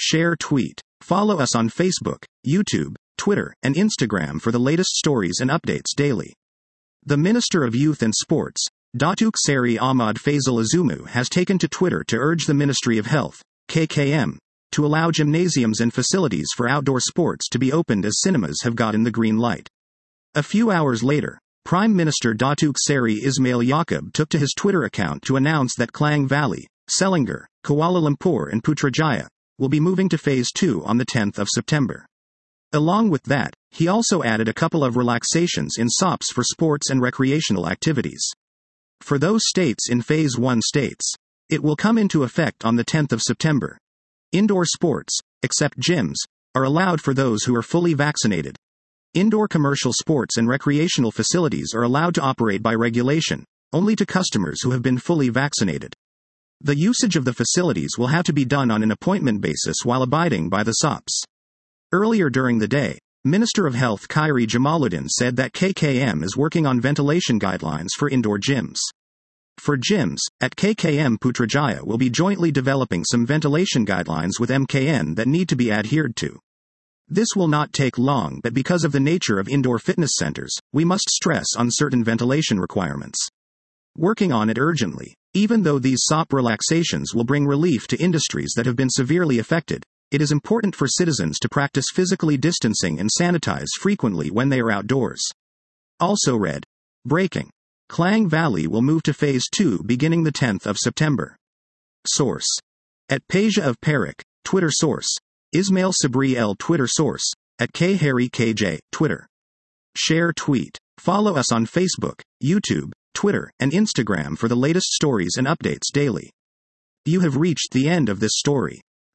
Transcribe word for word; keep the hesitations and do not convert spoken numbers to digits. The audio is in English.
Share tweet. Follow us on Facebook, YouTube, Twitter, and Instagram for the latest stories and updates daily. The Minister of Youth and Sports, Datuk Seri Ahmad Faisal Azumu, has taken to Twitter to urge the Ministry of Health, K K M, to allow gymnasiums and facilities for outdoor sports to be opened as cinemas have gotten the green light. A few hours later, Prime Minister Datuk Seri Ismail Yaakob took to his Twitter account to announce that Klang Valley, Selangor, Kuala Lumpur and Putrajaya will be moving to Phase two on the tenth of September. Along with that, he also added a couple of relaxations in S O Ps for sports and recreational activities. For those states in Phase one states, it will come into effect on the tenth of September. Indoor sports, except gyms, are allowed for those who are fully vaccinated. Indoor commercial sports and recreational facilities are allowed to operate by regulation, only to customers who have been fully vaccinated. The usage of the facilities will have to be done on an appointment basis while abiding by the S O Ps. Earlier during the day, Minister of Health Khairi Jamaluddin said that K K M is working on ventilation guidelines for indoor gyms. For gyms, at K K M Putrajaya will be jointly developing some ventilation guidelines with M K N that need to be adhered to. This will not take long, but because of the nature of indoor fitness centers, we must stress on certain ventilation requirements. Working on it urgently, even though these S O P relaxations will bring relief to industries that have been severely affected, it is important for citizens to practice physically distancing and sanitize frequently when they are outdoors. Also read. Breaking. Klang Valley will move to Phase two beginning the tenth of September. Source. At Paja of Perak, Twitter source. Ismail Sabri L. Twitter source. At K Harry K J, Twitter. Share tweet. Follow us on Facebook, YouTube, Twitter, and Instagram for the latest stories and updates daily. You have reached the end of this story.